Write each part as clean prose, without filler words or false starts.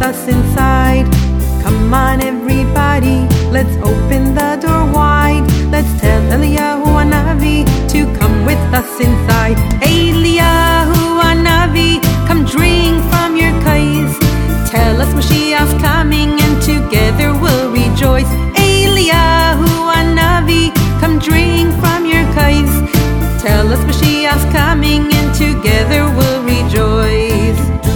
us inside. Come on everybody, let's open the door wide. Let's tell Eliyahu Hanavi to come with us inside. Eliyahu Hanavi, come drink from your kais. Tell us Mashiach's coming and together we'll rejoice. Eliyahu Hanavi, come drink from your kais. Tell us Mashiach's coming and together we'll rejoice.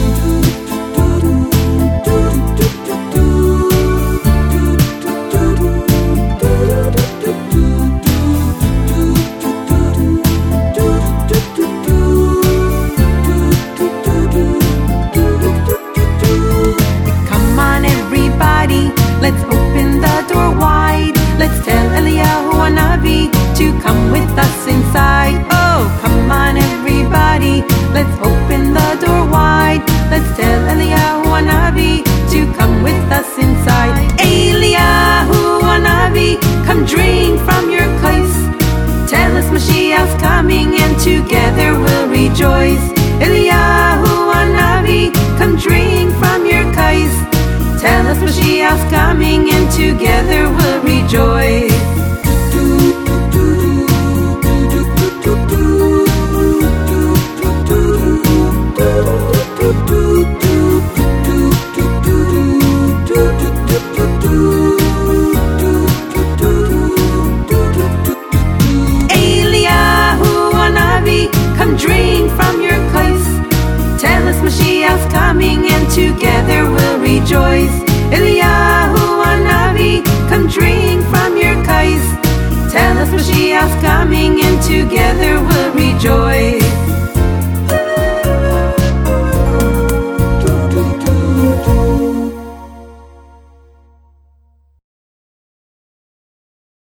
Let's open the door wide. Let's tell Eliyahu Hanavi to come with us inside. Oh, come on everybody, let's open the door wide. Let's tell Eliyahu Hanavi to come with us inside. Eliyahu Hanavi, come drink from your kais. Tell us Mashiach's coming and together we'll rejoice. Eliyahu Hanavi, come drink from your kais. Tell us Mashiach's coming and together we'll rejoice. Eliyahu Hanavi, come drink from your kais. Tell us Mashiach's coming and together we'll rejoice. Eliyahu